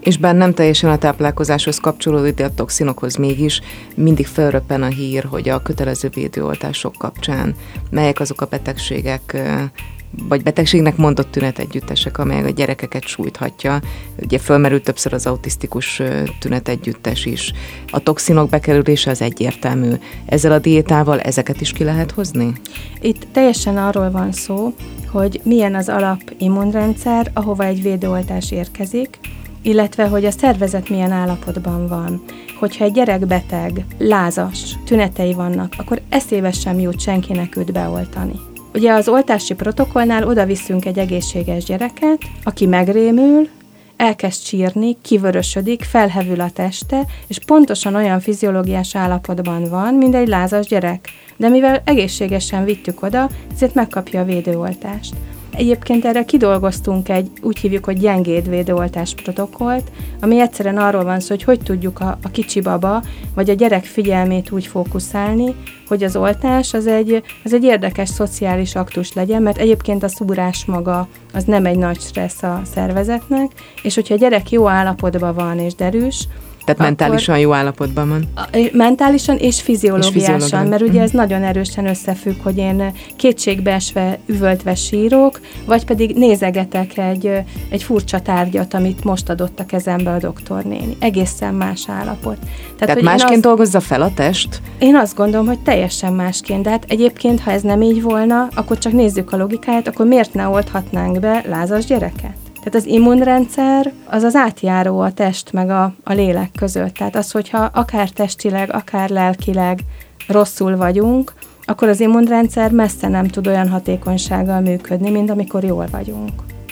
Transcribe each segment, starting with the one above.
És bár nem teljesen a táplálkozáshoz kapcsolódik, de a toxinokhoz mégis mindig felröppen a hír, hogy a kötelező védőoltások kapcsán melyek azok a betegségek, vagy betegségnek mondott tünetegyüttesek, amelyek a gyerekeket sújthatja. Ugye fölmerült többször az autisztikus tünetegyüttes is. A toxinok bekerülése az egyértelmű. Ezzel a diétával ezeket is ki lehet hozni? Itt teljesen arról van szó, hogy milyen az alapimmunrendszer, ahova egy védőoltás érkezik, illetve hogy a szervezet milyen állapotban van. Hogyha egy gyerek beteg, lázas, tünetei vannak, akkor eszébe sem jut senkinek őt beoltani. Ugye az oltási protokollnál oda viszünk egy egészséges gyereket, aki megrémül, elkezd sírni, kivörösödik, felhevül a teste, és pontosan olyan fiziológiás állapotban van, mint egy lázas gyerek. De mivel egészségesen vittük oda, ezért megkapja a védőoltást. Egyébként erre kidolgoztunk egy, úgy hívjuk, hogy gyengéd védőoltás protokollt, ami egyszerűen arról van szó, hogy tudjuk a kicsi baba, vagy a gyerek figyelmét úgy fókuszálni, hogy az oltás az egy érdekes szociális aktus legyen, mert egyébként a szúrás maga az nem egy nagy stressz a szervezetnek, és hogyha a gyerek jó állapotban van és derűs, tehát mentálisan jó állapotban van? Mentálisan és fiziológiásan, mert ugye ez nagyon erősen összefügg, hogy én kétségbeesve, üvöltve sírok, vagy pedig nézegetek egy furcsa tárgyat, amit most adott a kezembe a doktornéni. Egészen más állapot. Tehát másként dolgozza fel a test? Én azt gondolom, hogy teljesen másként, de hát egyébként, ha ez nem így volna, akkor csak nézzük a logikáját, akkor miért ne oldhatnánk be lázas gyereket? Tehát az immunrendszer az átjáró a test meg a lélek között. Tehát az, hogyha akár testileg, akár lelkileg rosszul vagyunk, akkor az immunrendszer messze nem tud olyan hatékonysággal működni, mint amikor jól vagyunk.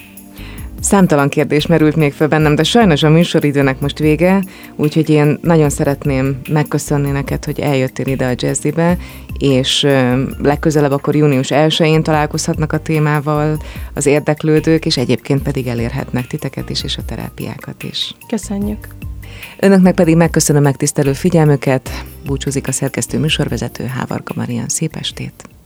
Számtalan kérdés merült még fel bennem, de sajnos a műsoridőnek most vége, úgyhogy én nagyon szeretném megköszönni neked, hogy eljöttél ide a Jazzybe, és legközelebb akkor június 1-én találkozhatnak a témával az érdeklődők, és egyébként pedig elérhetnek titeket is, és a terápiákat is. Köszönjük! Önöknek pedig megköszönöm megtisztelő figyelmüket, búcsúzik a szerkesztő műsorvezető Hávarga Marian. Szép estét!